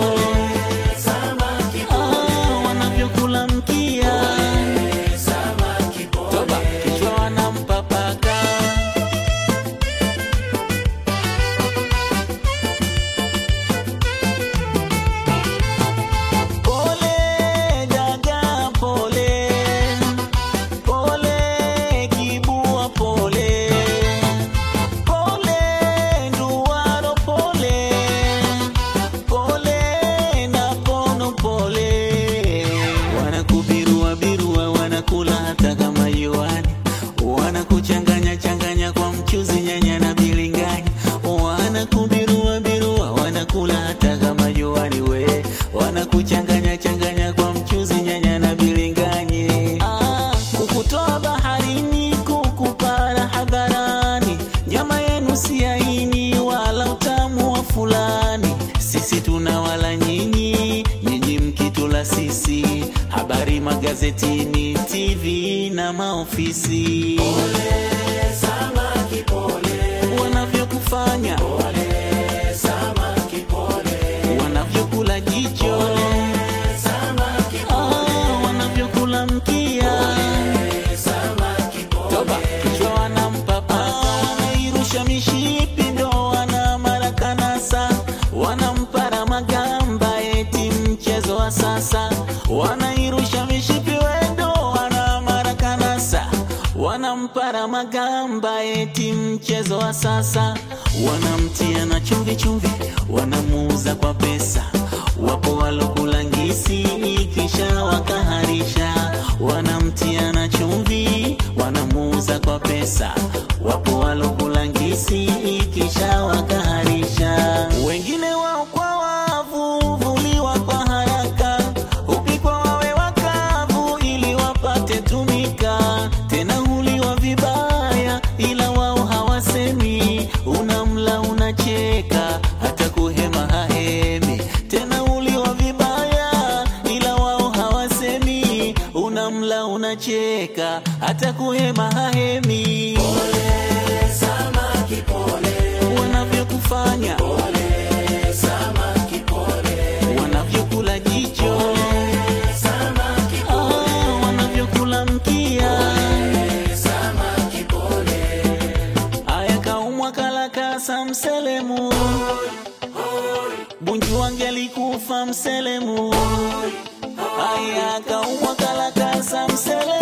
wanavyokula mkia, toba kichwa wanampa paka. Pole daga pole, pole kibua pole, pole nduwaro pole, pole na pono pole. Wanakubirua birua, wanakula hata kama yuani, wanakuchanganya changanya kwa mchuzi, nyanya na bilingani. Wanakubirua birua, wanakula hata kama yuani we, wanakuchanganya changanya kwa mchuzi, nyanya na bilingani. Kukutoa baharini, kukupara hadharani, nyama yenu si aini wala utamu wa fulani. Sisi tunawala nyinyi, nyinyi mkitula sisi. Habari magazetini, TV na maofisi. Pole samaki pole, wanavyokufanya. Pole samaki pole, wanavyokula jicho. Pole samaki pole, wanavyokula mkia. Pole samaki pole, toba kichwa wanampa paka. Wanairusha mishipi ndo wana marakanasa, wanampara magamba eti mchezo wa sasa. Wanairusha mishipi wendo wana marakanasa, wanampara magamba eti mchezo wa sasa. Wanamtia na chumvi chumvi, wanamuuza kwa pesa. Wapo walokula ngisi kisha wakaharisha, wanamtia na chumvi, wanamuuza kwa pesa. Wapo walokula ngisi kisha wakaharisha. Wengine wao kwa wavu, vuliwa kwa haraka, upikwa wawe wakavu ili wapate tumika. Tena huliwa vibaya ila wao hawasemi, unamla unacheka hata kuhema hahemi. Tena huliwa vibaya ila wao hawasemi, unamla unacheka hata kuhema hahemi. Pole samaki pole, wanavyokufanya. Pole samaki pole, wanavyokula jicho. Pole samaki pole, wanavyokula mkia. Pole samaki pole. Aya kaumwa kalakasa mselemu, Bunju wangelikufa mselemu. Aya kaumwa kalakasa mselemu.